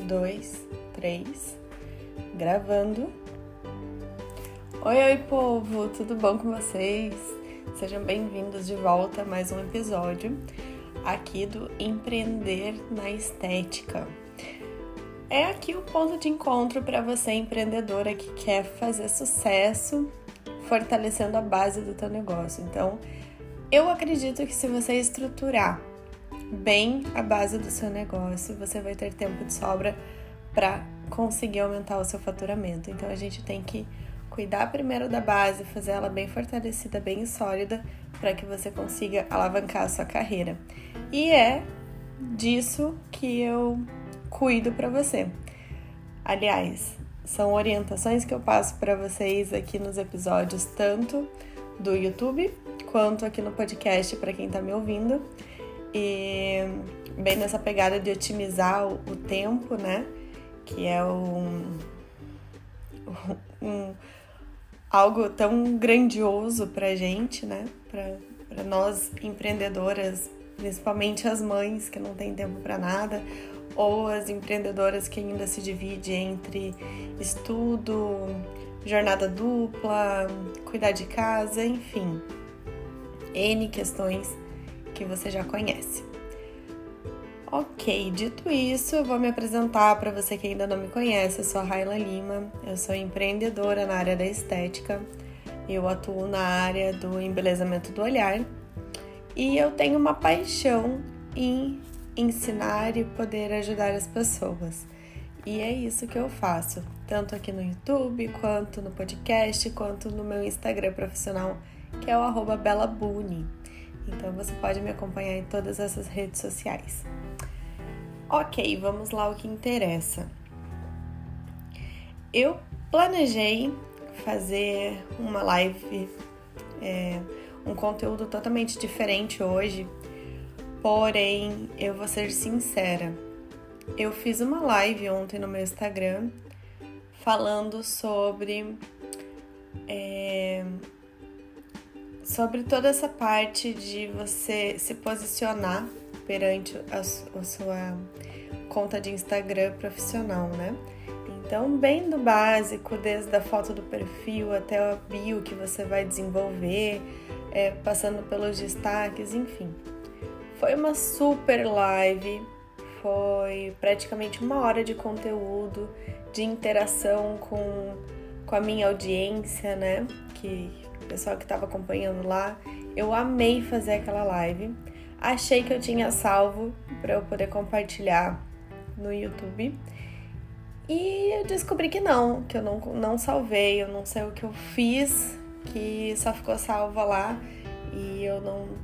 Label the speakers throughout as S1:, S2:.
S1: 2, 3, gravando. Oi, povo, tudo bom com vocês? Sejam bem-vindos de volta a mais um episódio aqui do Empreender na Estética. É aqui o ponto de encontro para você, empreendedora, que quer fazer sucesso, fortalecendo a base do teu negócio. Então, eu acredito que se você estruturar bem a base do seu negócio, você vai ter tempo de sobra para conseguir aumentar o seu faturamento. Então, a gente tem que cuidar primeiro da base, fazer ela bem fortalecida, bem sólida, para que você consiga alavancar a sua carreira. E é disso que eu cuido para você. Aliás, são orientações que eu passo para vocês aqui nos episódios, tanto do YouTube quanto aqui no podcast para quem está me ouvindo. E bem nessa pegada de otimizar o tempo, né? Que é algo tão grandioso pra gente, né? Pra nós empreendedoras, principalmente as mães que não têm tempo para nada, ou as empreendedoras que ainda se dividem entre estudo, jornada dupla, cuidar de casa, enfim, N questões que você já conhece. Ok, dito isso, eu vou me apresentar para você que ainda não me conhece. Eu sou a Raila Lima, eu sou empreendedora na área da estética, eu atuo na área do embelezamento do olhar e eu tenho uma paixão em ensinar e poder ajudar as pessoas. E é isso que eu faço, tanto aqui no YouTube, quanto no podcast, quanto no meu Instagram profissional, que é o @belabuni. Então você pode me acompanhar em todas essas redes sociais. Ok, vamos lá ao que interessa. Eu planejei fazer uma live, um conteúdo totalmente diferente hoje, porém, eu vou ser sincera. Eu fiz uma live ontem no meu Instagram falando sobre toda essa parte de você se posicionar perante a sua conta de Instagram profissional, né? Então, bem do básico, desde a foto do perfil até a bio que você vai desenvolver, passando pelos destaques, enfim. Foi uma super live, foi praticamente 1 hora de conteúdo, de interação com a minha audiência, né? O pessoal que estava acompanhando lá. Eu amei fazer aquela live. Achei que eu tinha salvo para eu poder compartilhar no YouTube. E eu descobri que eu não salvei, eu não sei o que eu fiz, que só ficou salva lá. E eu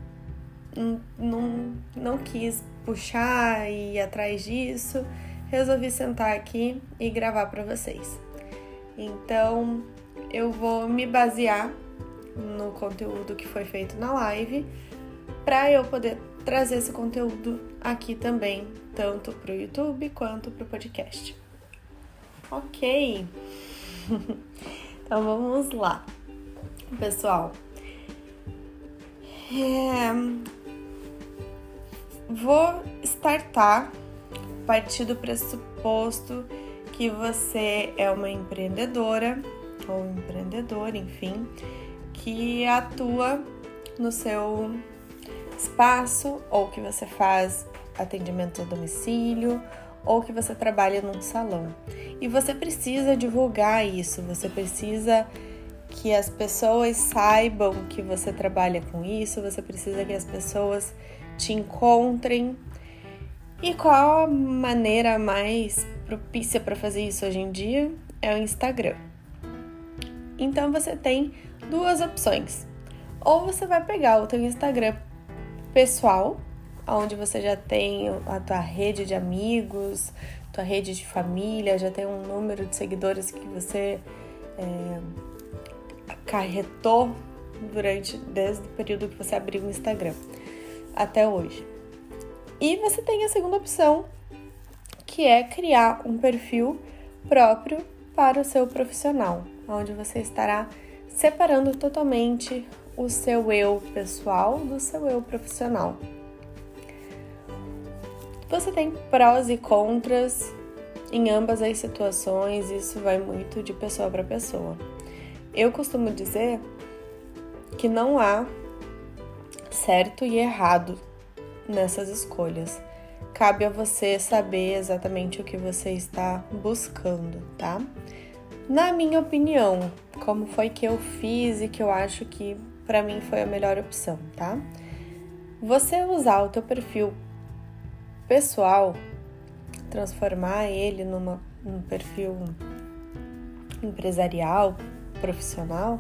S1: não quis puxar e ir atrás disso. Resolvi sentar aqui e gravar para vocês. Então, eu vou me basear no conteúdo que foi feito na live para eu poder trazer esse conteúdo aqui também, tanto para o YouTube quanto para o podcast. Ok, então vamos lá, pessoal. Vou startar a partir do pressuposto que você é uma empreendedora ou um empreendedor, enfim, que atua no seu espaço, ou que você faz atendimento a domicílio, ou que você trabalha num salão. E você precisa divulgar isso, você precisa que as pessoas saibam que você trabalha com isso, você precisa que as pessoas te encontrem. E qual a maneira mais propícia para fazer isso hoje em dia? É o Instagram. Então você tem 2 opções. Ou você vai pegar o teu Instagram pessoal, onde você já tem a tua rede de amigos, tua rede de família, já tem um número de seguidores que você acarretou desde o período que você abriu o Instagram até hoje. E você tem a segunda opção, que é criar um perfil próprio para o seu profissional, onde você estará separando totalmente o seu eu pessoal do seu eu profissional. Você tem prós e contras em ambas as situações, isso vai muito de pessoa para pessoa. Eu costumo dizer que não há certo e errado nessas escolhas. Cabe a você saber exatamente o que você está buscando, tá? Na minha opinião, como foi que eu fiz e que eu acho que para mim foi a melhor opção, tá? Você usar o teu perfil pessoal, transformar ele num perfil empresarial, profissional,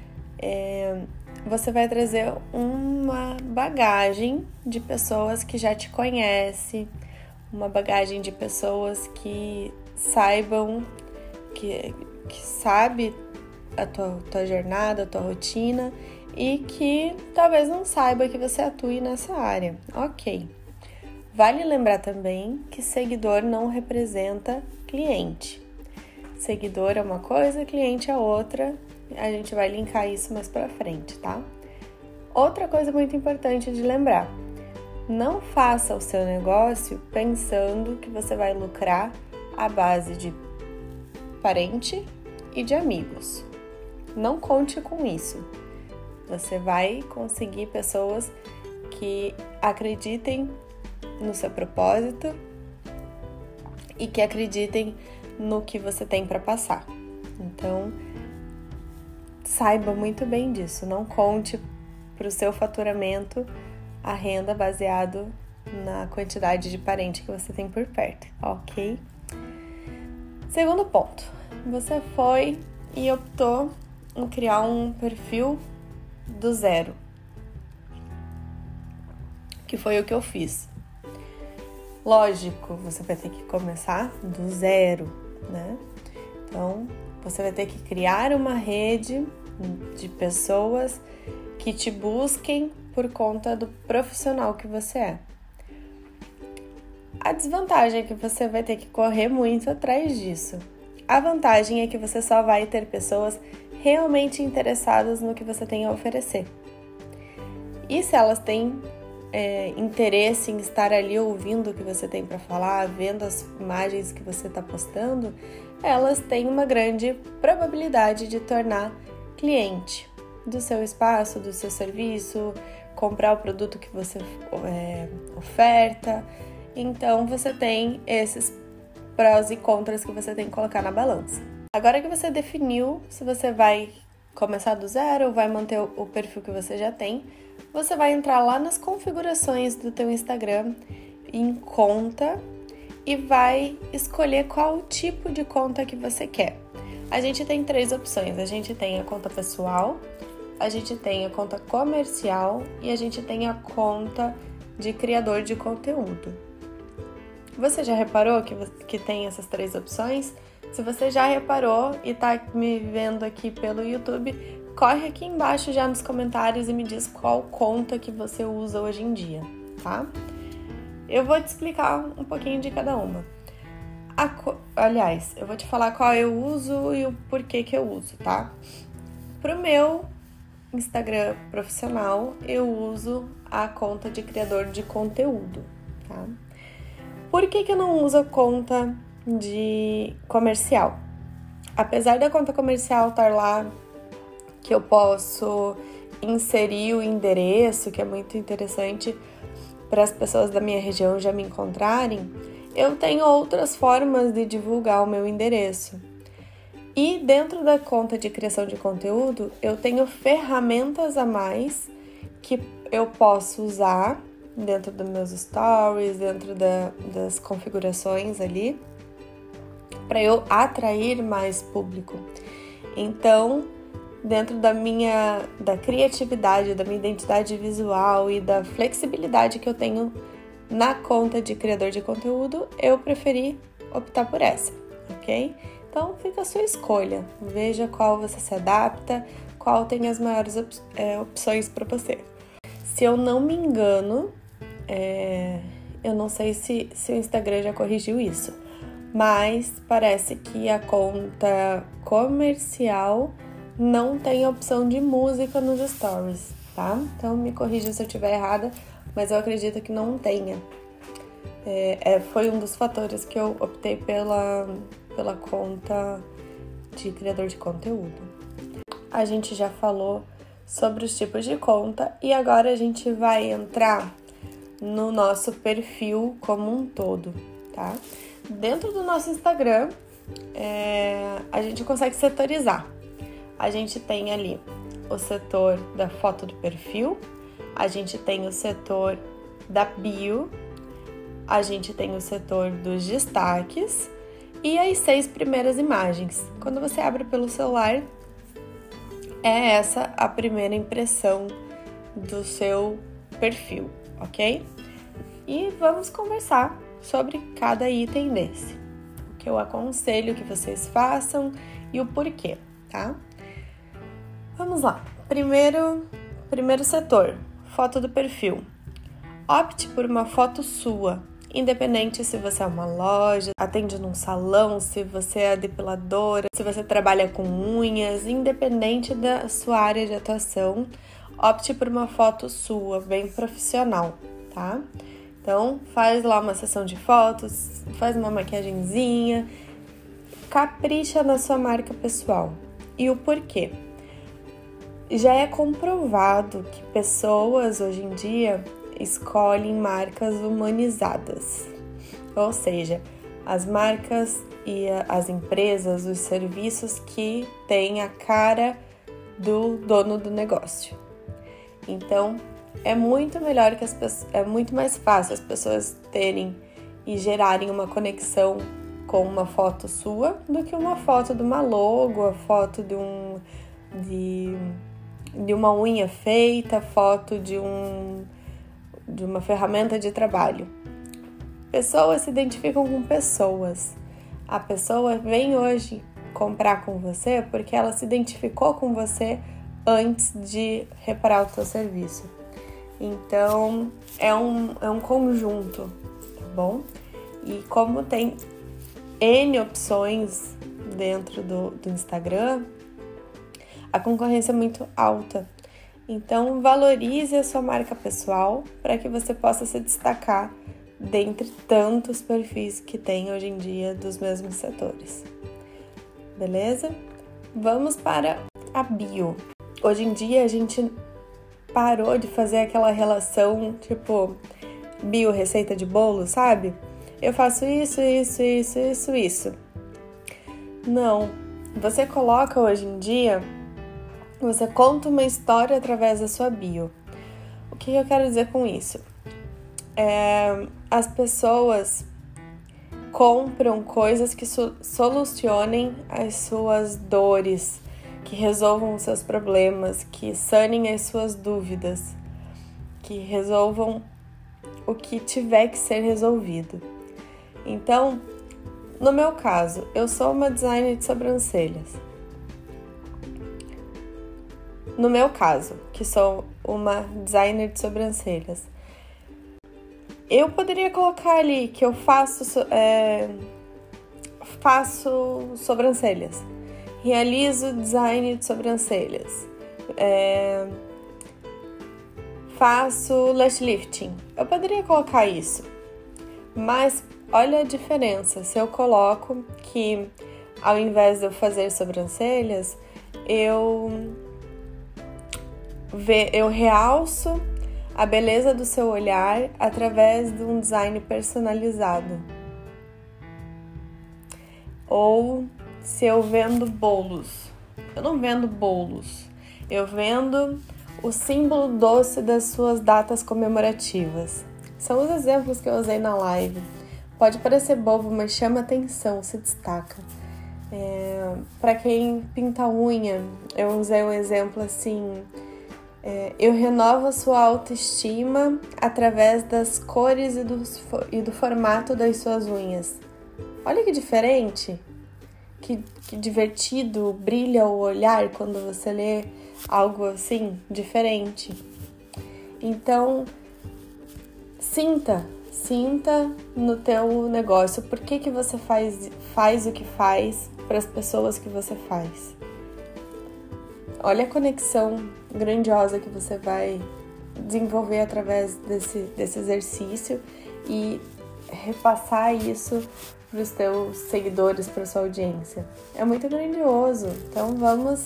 S1: você vai trazer uma bagagem de pessoas que já te conhecem, uma bagagem de pessoas que saibam, que sabe a tua jornada, a tua rotina e que talvez não saiba que você atue nessa área. Ok. Vale lembrar também que seguidor não representa cliente. Seguidor é uma coisa, cliente é outra. A gente vai linkar isso mais pra frente, tá? Outra coisa muito importante de lembrar: não faça o seu negócio pensando que você vai lucrar à base de parente e de amigos. Não conte com isso. Você vai conseguir pessoas que acreditem no seu propósito e que acreditem no que você tem para passar. Então, saiba muito bem disso. Não conte para o seu faturamento a renda baseado na quantidade de parente que você tem por perto, ok? Segundo ponto, você foi e optou em criar um perfil do zero, que foi o que eu fiz. Lógico, você vai ter que começar do zero, né? Então, você vai ter que criar uma rede de pessoas que te busquem por conta do profissional que você é. A desvantagem é que você vai ter que correr muito atrás disso. A vantagem é que você só vai ter pessoas realmente interessadas no que você tem a oferecer. E se elas têm interesse em estar ali ouvindo o que você tem para falar, vendo as imagens que você está postando, elas têm uma grande probabilidade de tornar cliente do seu espaço, do seu serviço, comprar o produto que você oferta. Então, você tem esses prós e contras que você tem que colocar na balança. Agora que você definiu se você vai começar do zero ou vai manter o perfil que você já tem, você vai entrar lá nas configurações do teu Instagram, em conta, e vai escolher qual tipo de conta que você quer. A gente tem 3 opções. A gente tem a conta pessoal, a gente tem a conta comercial e a gente tem a conta de criador de conteúdo. Você já reparou que tem essas 3 opções? Se você já reparou e tá me vendo aqui pelo YouTube, corre aqui embaixo já nos comentários e me diz qual conta que você usa hoje em dia, tá? Eu vou te explicar um pouquinho de cada uma. Aliás, eu vou te falar qual eu uso e o porquê que eu uso, tá? Pro meu Instagram profissional, eu uso a conta de criador de conteúdo, tá? Por que eu não uso a conta de comercial? Apesar da conta comercial estar lá, que eu posso inserir o endereço, que é muito interessante para as pessoas da minha região já me encontrarem, eu tenho outras formas de divulgar o meu endereço. E dentro da conta de criação de conteúdo, eu tenho ferramentas a mais que eu posso usar dentro dos meus stories, dentro das configurações ali, para eu atrair mais público. Então, dentro da criatividade, da minha identidade visual e da flexibilidade que eu tenho na conta de criador de conteúdo, eu preferi optar por essa, ok? Então, fica a sua escolha. Veja qual você se adapta, qual tem as maiores opções para você. Se eu não me engano, eu não sei se o Instagram já corrigiu isso, mas parece que a conta comercial não tem a opção de música nos stories, tá? Então me corrija se eu estiver errada, mas eu acredito que não tenha. Foi um dos fatores que eu optei pela conta de criador de conteúdo. A gente já falou sobre os tipos de conta e agora a gente vai entrar no nosso perfil como um todo, tá? Dentro do nosso Instagram, a gente consegue setorizar. A gente tem ali o setor da foto do perfil, a gente tem o setor da bio, a gente tem o setor dos destaques e as 6 primeiras imagens. Quando você abre pelo celular, é essa a primeira impressão do seu perfil, ok? E vamos conversar sobre cada item desse. O que eu aconselho que vocês façam e o porquê, tá? Vamos lá. Primeiro setor, foto do perfil. Opte por uma foto sua, independente se você é uma loja, atende num salão, se você é depiladora, se você trabalha com unhas, independente da sua área de atuação, opte por uma foto sua, bem profissional, tá? Então, faz lá uma sessão de fotos, faz uma maquiagenzinha, capricha na sua marca pessoal. E o porquê? Já é comprovado que pessoas hoje em dia escolhem marcas humanizadas, ou seja, as marcas e as empresas, os serviços que têm a cara do dono do negócio. Então, é muito melhor que é muito mais fácil as pessoas terem e gerarem uma conexão com uma foto sua do que uma foto de uma logo, a foto de uma unha feita, foto de uma ferramenta de trabalho. Pessoas se identificam com pessoas. A pessoa vem hoje comprar com você porque ela se identificou com você antes de reparar o seu serviço. Então, é um conjunto, tá bom? E como tem N opções dentro do Instagram, a concorrência é muito alta. Então, valorize a sua marca pessoal para que você possa se destacar dentre tantos perfis que tem hoje em dia dos mesmos setores. Beleza? Vamos para a bio. Hoje em dia, a gente parou de fazer aquela relação, tipo, bio, receita de bolo, sabe? Eu faço isso. Não. Você coloca hoje em dia, você conta uma história através da sua bio. O que eu quero dizer com isso? As pessoas compram coisas que solucionem as suas dores, que resolvam os seus problemas, que sanem as suas dúvidas, que resolvam o que tiver que ser resolvido. Então, no meu caso, eu sou uma designer de sobrancelhas. No meu caso, que sou uma designer de sobrancelhas, eu poderia colocar ali que eu faço sobrancelhas, realizo design de sobrancelhas, faço lash lifting. Eu poderia colocar isso, mas olha a diferença. Se eu coloco que ao invés de eu fazer sobrancelhas, eu realço a beleza do seu olhar através de um design personalizado. Ou se eu vendo bolos. Eu não vendo bolos. Eu vendo o símbolo doce das suas datas comemorativas. São os exemplos que eu usei na live. Pode parecer bobo, mas chama atenção, se destaca. Para quem pinta unha, eu usei um exemplo assim... eu renovo a sua autoestima através das cores e do formato das suas unhas. Olha que diferente, que divertido, brilha o olhar quando você lê algo assim, diferente. Então, sinta no teu negócio por que você faz o que faz para as pessoas que você faz. Olha a conexão grandiosa que você vai desenvolver através desse exercício e repassar isso para os teus seguidores, para sua audiência. É muito grandioso. Então vamos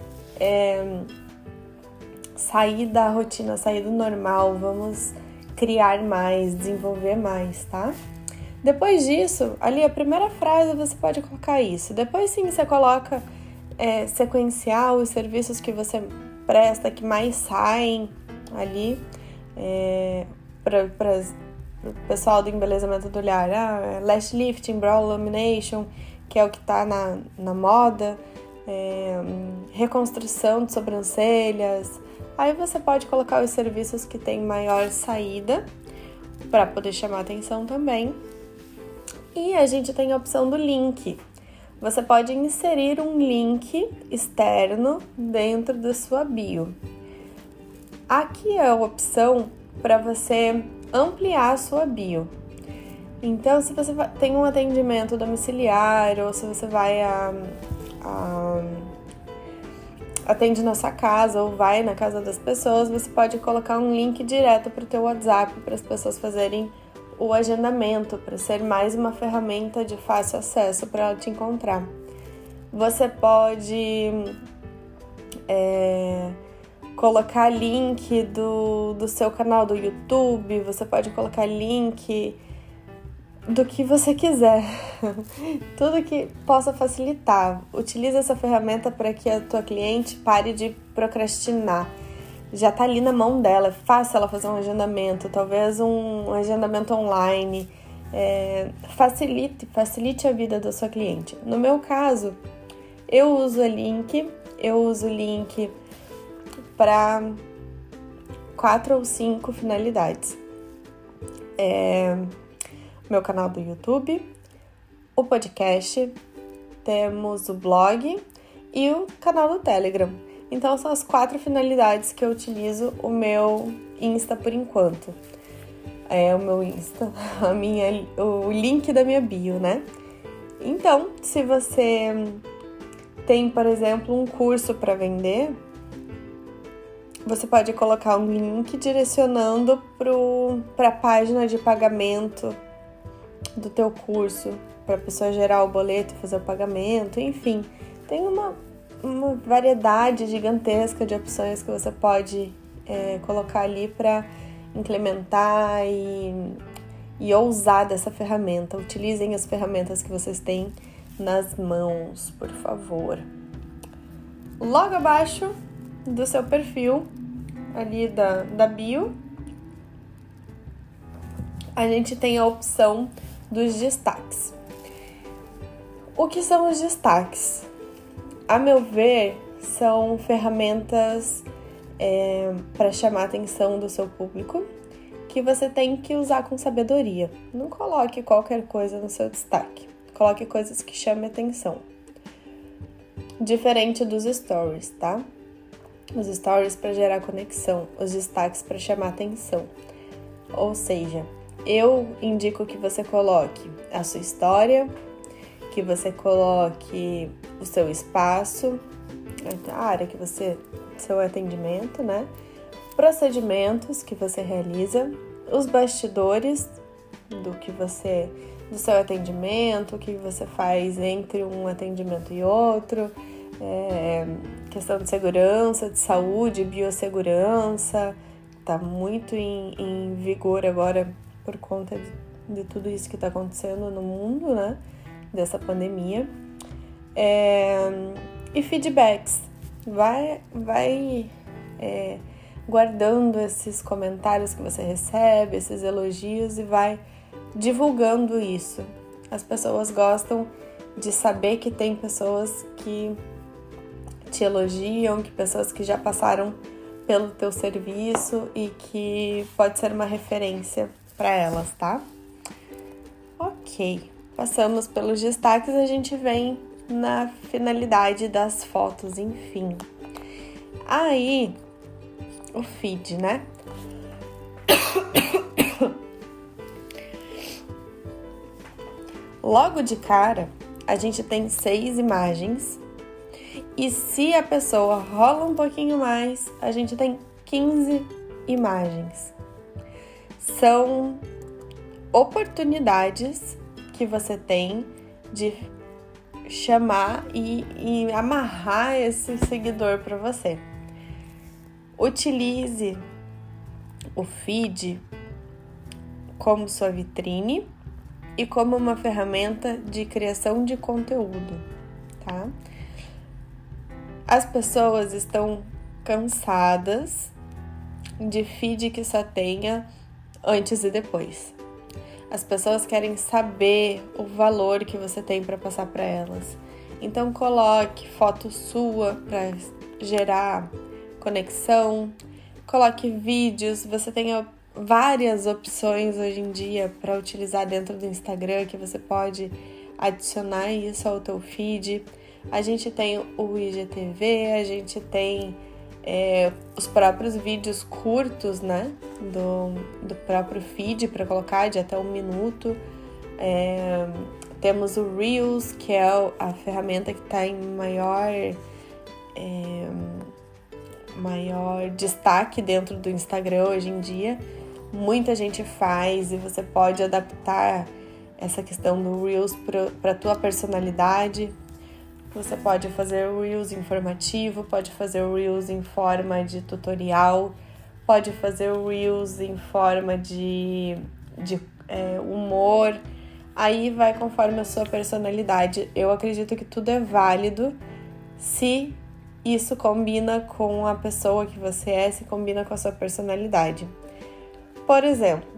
S1: sair da rotina, sair do normal, vamos criar mais, desenvolver mais, tá? Depois disso, ali a primeira frase você pode colocar isso. Depois sim você coloca sequencial, os serviços que você presta, que mais saem ali para o pessoal do embelezamento do olhar. Lash lifting, brow illumination, que é o que está na moda, reconstrução de sobrancelhas. Aí você pode colocar os serviços que têm maior saída para poder chamar atenção também. E a gente tem a opção do link. Você pode inserir um link externo dentro da sua bio. Aqui é a opção para você ampliar a sua bio. Então, se você tem um atendimento domiciliar ou se você vai atende na sua casa ou vai na casa das pessoas, você pode colocar um link direto para o teu WhatsApp para as pessoas fazerem o agendamento, para ser mais uma ferramenta de fácil acesso para ela te encontrar. Você pode colocar link do seu canal do YouTube, você pode colocar link do que você quiser, tudo que possa facilitar. Utilize essa ferramenta para que a tua cliente pare de procrastinar. Já tá ali na mão dela, é fácil ela fazer um agendamento, talvez um agendamento online, facilite a vida da sua cliente. No meu caso, eu uso link para 4 ou 5 finalidades. Meu canal do YouTube, o podcast, temos o blog e o canal do Telegram. Então são as 4 finalidades que eu utilizo o meu Insta por enquanto. O meu Insta, o link da minha bio, né? Então, se você tem, por exemplo, um curso para vender, você pode colocar um link direcionando para a página de pagamento do teu curso, para a pessoa gerar o boleto e fazer o pagamento, enfim. Tem uma variedade gigantesca de opções que você pode colocar ali para implementar e ousar dessa ferramenta. Utilizem as ferramentas que vocês têm nas mãos, por favor. Logo abaixo do seu perfil, ali da bio, a gente tem a opção dos destaques. O que são os destaques? A meu ver, são ferramentas para chamar a atenção do seu público que você tem que usar com sabedoria. Não coloque qualquer coisa no seu destaque. Coloque coisas que chamem atenção. Diferente dos stories, tá? Os stories para gerar conexão, os destaques para chamar atenção. Ou seja, eu indico que você coloque a sua história, que você coloque o seu espaço, a área que seu atendimento, né? Procedimentos que você realiza, os bastidores do seu atendimento, o que você faz entre um atendimento e outro, questão de segurança, de saúde, biossegurança, tá muito em vigor agora por conta de tudo isso que está acontecendo no mundo, né? Dessa pandemia. E feedbacks. Vai guardando esses comentários que você recebe, esses elogios e vai divulgando isso. As pessoas gostam de saber que tem pessoas que te elogiam, que pessoas que já passaram pelo teu serviço e que pode ser uma referência para elas, tá? Ok, passamos pelos destaques, a gente vem na finalidade das fotos, enfim. Aí, o feed, né? Logo de cara, a gente tem 6 imagens e se a pessoa rola um pouquinho mais, a gente tem 15 imagens. São oportunidades que você tem de chamar e amarrar esse seguidor para você. Utilize o feed como sua vitrine e como uma ferramenta de criação de conteúdo, tá? As pessoas estão cansadas de feed que só tenha antes e depois. As pessoas querem saber o valor que você tem para passar para elas. Então coloque foto sua para gerar conexão, coloque vídeos. Você tem várias opções hoje em dia para utilizar dentro do Instagram, que você pode adicionar isso ao teu feed. A gente tem o IGTV, a gente tem os próprios vídeos curtos, né, do próprio feed para colocar de até 1 minuto. Temos o Reels, que é a ferramenta que está em maior destaque dentro do Instagram hoje em dia. Muita gente faz e você pode adaptar essa questão do Reels para a tua personalidade. Você pode fazer o Reels informativo, pode fazer o Reels em forma de tutorial, pode fazer o Reels em forma de humor. Aí vai conforme a sua personalidade. Eu acredito que tudo é válido se isso combina com a pessoa que você é, se combina com a sua personalidade. Por exemplo,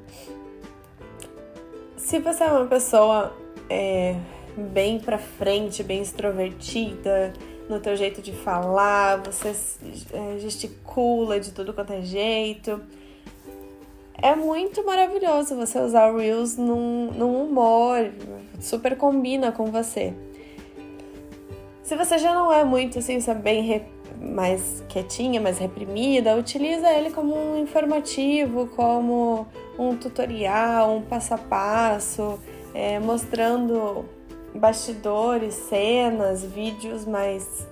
S1: se você é uma pessoa bem pra frente, bem extrovertida, no teu jeito de falar, você gesticula de tudo quanto é jeito, é muito maravilhoso você usar o Reels num humor, super combina com você. Se você já não é muito assim, sabe, mais quietinha, mais reprimida, utiliza ele como um informativo, como um tutorial, um passo a passo, mostrando bastidores, cenas, vídeos mais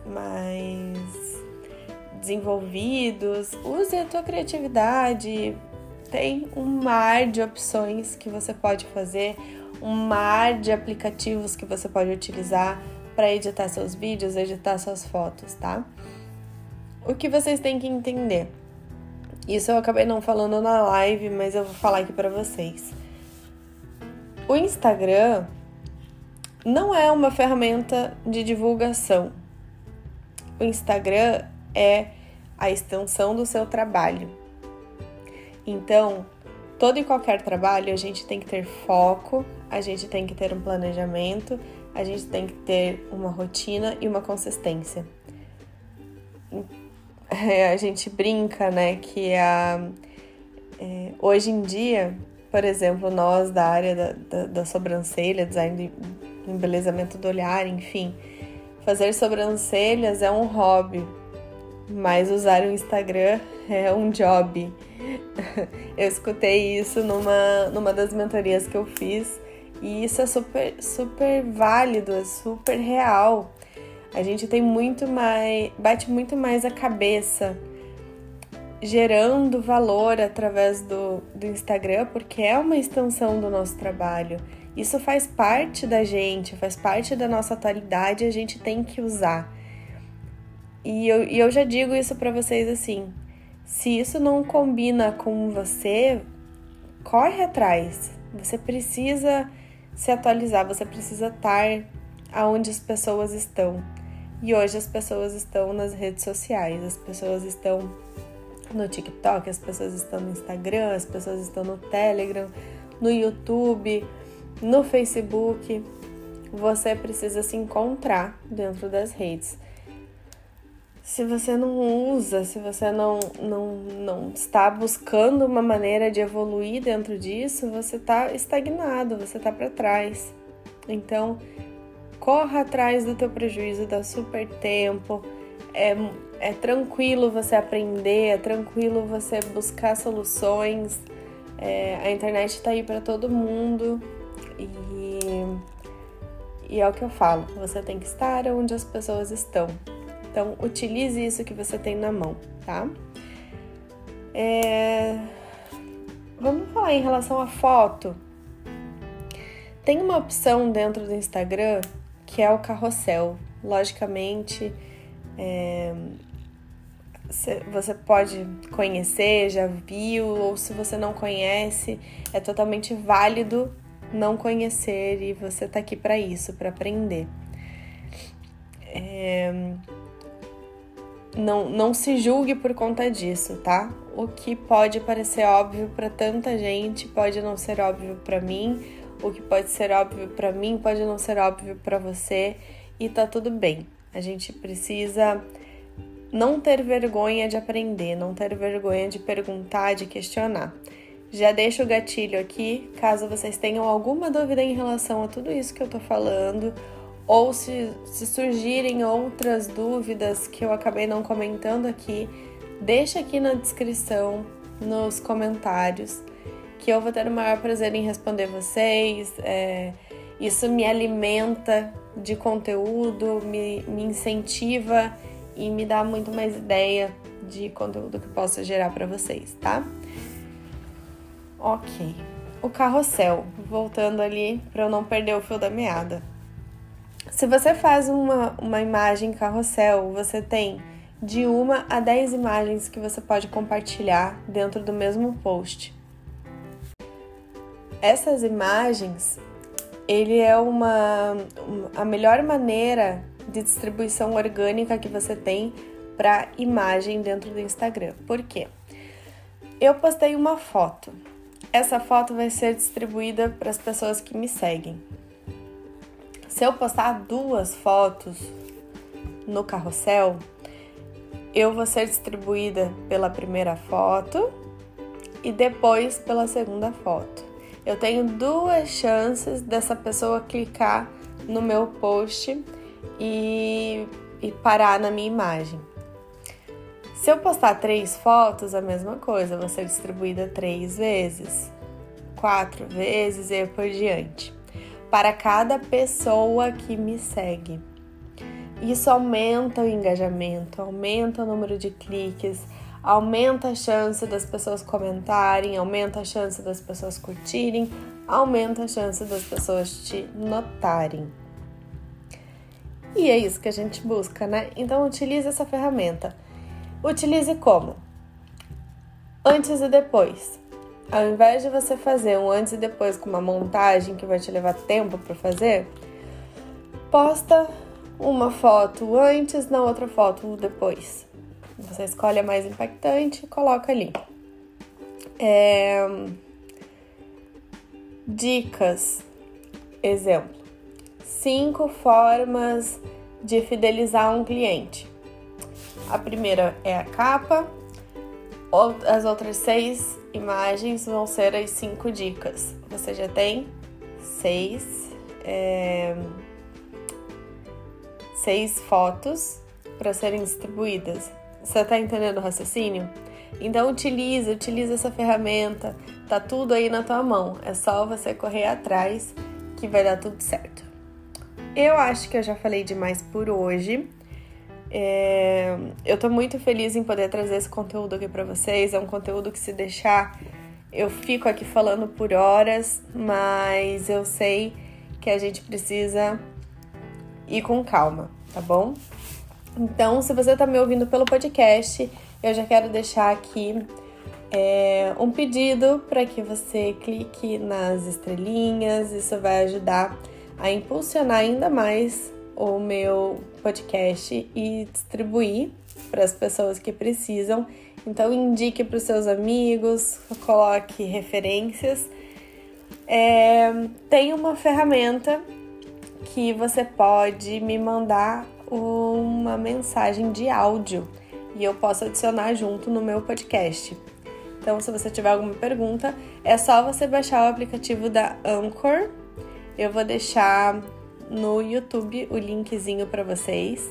S1: desenvolvidos. Use a tua criatividade. Tem um mar de opções que você pode fazer, um mar de aplicativos que você pode utilizar para editar seus vídeos, editar suas fotos, tá? O que vocês têm que entender? Isso eu acabei não falando na live, mas eu vou falar aqui para vocês. O Instagram não é uma ferramenta de divulgação. O Instagram é a extensão do seu trabalho. Então, todo e qualquer trabalho, a gente tem que ter foco, a gente tem que ter um planejamento, a gente tem que ter uma rotina e uma consistência. A gente brinca, né, que hoje em dia, por exemplo, nós da área da sobrancelha, design de embelezamento do olhar, enfim, fazer sobrancelhas é um hobby, mas usar o Instagram é um job. Eu escutei isso numa das mentorias que eu fiz e isso é super, super válido, é super real. A gente tem bate muito mais a cabeça gerando valor através do Instagram, porque é uma extensão do nosso trabalho. Isso faz parte da gente, faz parte da nossa atualidade, a gente tem que usar. E eu já digo isso para vocês assim, se isso não combina com você, corre atrás. Você precisa se atualizar, você precisa estar aonde as pessoas estão. E hoje as pessoas estão nas redes sociais, as pessoas estão no TikTok, as pessoas estão no Instagram, as pessoas estão no Telegram, no YouTube, no Facebook. Você precisa se encontrar dentro das redes. Se você não usa, se você não está buscando uma maneira de evoluir dentro disso, você está estagnado, você está para trás. Então, corra atrás do teu prejuízo, dá super tempo. É tranquilo você aprender, é tranquilo você buscar soluções. A internet está aí para todo mundo e é o que eu falo, você tem que estar onde as pessoas estão. Então, utilize isso que você tem na mão, tá? Vamos falar em relação à foto. Tem uma opção dentro do Instagram que é o carrossel. Logicamente, você pode conhecer, já viu, ou se você não conhece, é totalmente válido não conhecer e você tá aqui para isso, para aprender. Não se julgue por conta disso, tá? O que pode parecer óbvio para tanta gente pode não ser óbvio para mim. O que pode ser óbvio para mim pode não ser óbvio para você e tá tudo bem. A gente precisa não ter vergonha de aprender, não ter vergonha de perguntar, de questionar. Já deixo o gatilho aqui, caso vocês tenham alguma dúvida em relação a tudo isso que eu tô falando, ou se surgirem outras dúvidas que eu acabei não comentando aqui, deixa aqui na descrição, nos comentários, que eu vou ter o maior prazer em responder vocês. Isso me alimenta de conteúdo, me incentiva e me dá muito mais ideia de conteúdo que eu possa gerar para vocês, tá? Ok. O carrossel, voltando ali para eu não perder o fio da meada. Se você faz uma imagem carrossel, você tem de 1 a 10 imagens que você pode compartilhar dentro do mesmo post. Essas imagens, ele é a melhor maneira de distribuição orgânica que você tem para imagem dentro do Instagram. Por quê? Eu postei uma foto. Essa foto vai ser distribuída para as pessoas que me seguem. Se eu postar 2 fotos no carrossel, eu vou ser distribuída pela primeira foto e depois pela segunda foto. Eu tenho 2 chances dessa pessoa clicar no meu post e parar na minha imagem. Se eu postar 3 fotos, a mesma coisa, vai ser distribuída 3 vezes, 4 vezes e por diante, para cada pessoa que me segue. Isso aumenta o engajamento, aumenta o número de cliques, aumenta a chance das pessoas comentarem, aumenta a chance das pessoas curtirem, aumenta a chance das pessoas te notarem. E é isso que a gente busca, né? Então utilize essa ferramenta. Utilize como? Antes e depois. Ao invés de você fazer um antes e depois com uma montagem que vai te levar tempo para fazer, posta uma foto antes, na outra foto depois. Você escolhe a mais impactante e coloca ali. Dicas. Exemplo. 5 formas de fidelizar um cliente. A primeira é a capa. As outras 6 imagens vão ser as 5 dicas. Você já tem 6 fotos para serem distribuídas. Você tá entendendo o raciocínio? Então utiliza essa ferramenta, tá tudo aí na tua mão, é só você correr atrás que vai dar tudo certo. Eu acho que eu já falei demais por hoje. Eu tô muito feliz em poder trazer esse conteúdo aqui pra vocês, é um conteúdo que se deixar eu fico aqui falando por horas, mas eu sei que a gente precisa ir com calma, tá bom? Então, se você tá me ouvindo pelo podcast, eu já quero deixar aqui um pedido para que você clique nas estrelinhas. Isso vai ajudar a impulsionar ainda mais o meu podcast e distribuir para as pessoas que precisam. Então, indique para os seus amigos, coloque referências. Tem uma ferramenta que você pode me mandar uma mensagem de áudio e eu posso adicionar junto no meu podcast. Então, se você tiver alguma pergunta, é só você baixar o aplicativo da Anchor. Eu vou deixar no YouTube o linkzinho para vocês.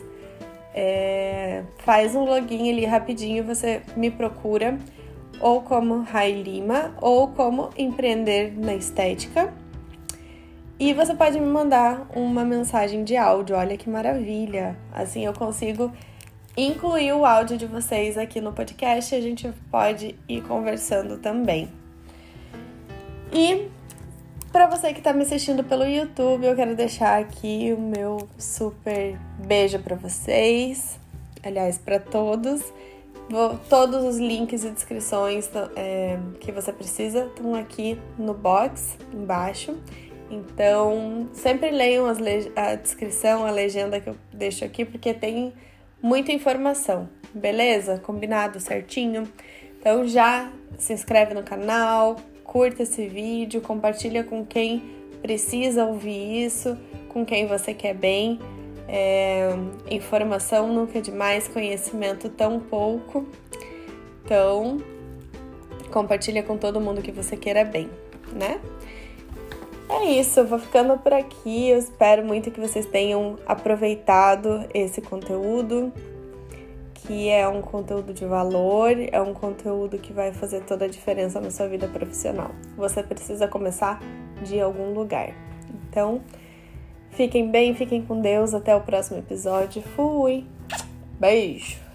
S1: Faz um login ali rapidinho, você me procura ou como Rai Lima ou como Empreender na Estética. E você pode me mandar uma mensagem de áudio, olha que maravilha! Assim eu consigo incluir o áudio de vocês aqui no podcast e a gente pode ir conversando também. E Para você que está me assistindo pelo YouTube, eu quero deixar aqui o meu super beijo para vocês. Aliás, para todos. Todos os links e descrições que você precisa estão aqui no box embaixo. Então, sempre leiam a descrição, a legenda que eu deixo aqui, porque tem muita informação, beleza? Combinado certinho? Então, já se inscreve no canal, curta esse vídeo, compartilha com quem precisa ouvir isso, com quem você quer bem. Informação nunca é demais, conhecimento tão pouco. Então, compartilha com todo mundo que você queira bem, né? É isso, eu vou ficando por aqui. Eu espero muito que vocês tenham aproveitado esse conteúdo, que é um conteúdo de valor, é um conteúdo que vai fazer toda a diferença na sua vida profissional. Você precisa começar de algum lugar. Então, fiquem bem, fiquem com Deus. Até o próximo episódio. Fui! Beijo!